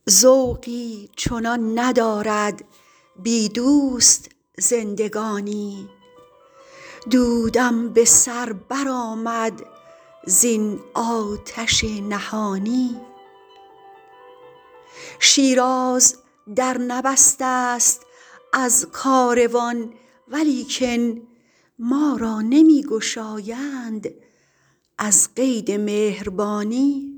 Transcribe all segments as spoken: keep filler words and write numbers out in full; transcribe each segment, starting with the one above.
ذوقی چنان ندارد بی دوست زندگانی. دودم به سر برآمد زین آتش نهانی. شیراز در نبسته ست از کاروان، ولیکن ما را نمی گشایند از قید مهربانی.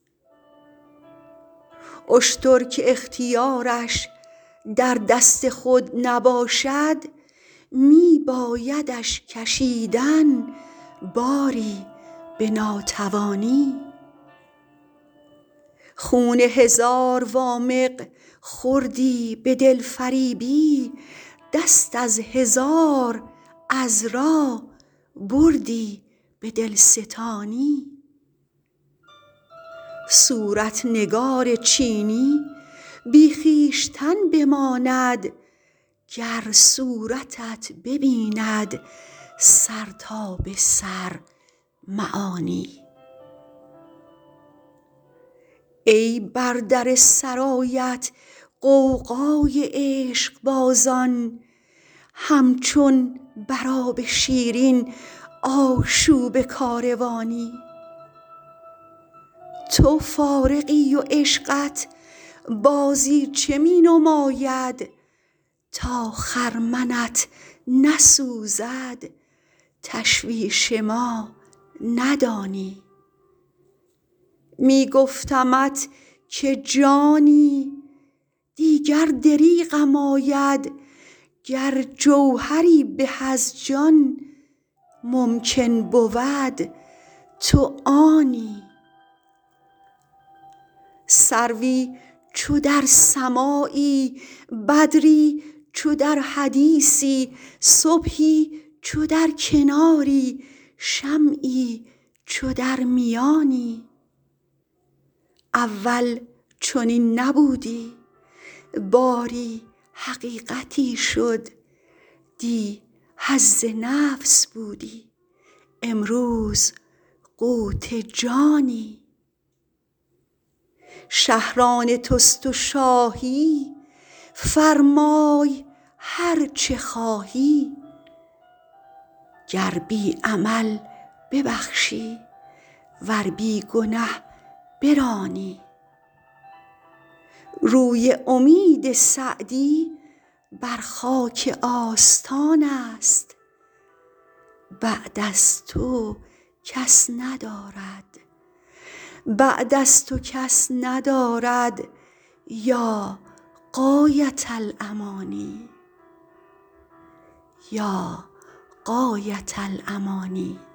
اشتر که اختیارش در دست خود نباشد، می بایدش کشیدن باری به ناتوانی. خون هزار وامق خوردی به دلفریبی، دست از هزار عذرا بردی به دلستانی. صورت نگار چینی بی خویشتن بماند، گر صورتت ببیند سر تا به سر معانی. ای بر در سرایت غوغای عشقبازان، همچون بر آب شیرین آشوب کاروانی. تو فارغی و عشقت بازیچه می نماید، تا خرمنت نسوزد تشویش ما ندانی. می گفتمت که جانی دیگر دریغم آید، گر جوهری به از جان ممکن بود تو آنی. سروی چو در سماعی، بدری چو در حدیثی، صبحی چو در کناری، شمعی چو در میانی. اول چنین نبودی باری حقیقتی شد، دی حظ نفس بودی امروز قوت جانی. شهر توست و شاهی فرمای هر چه خواهی، گر بی عمل ببخشی ور بی گنه برانی. روی امید سعدی بر خاک آستان است، بعد از تو کس ندارد یا غایة الامانی.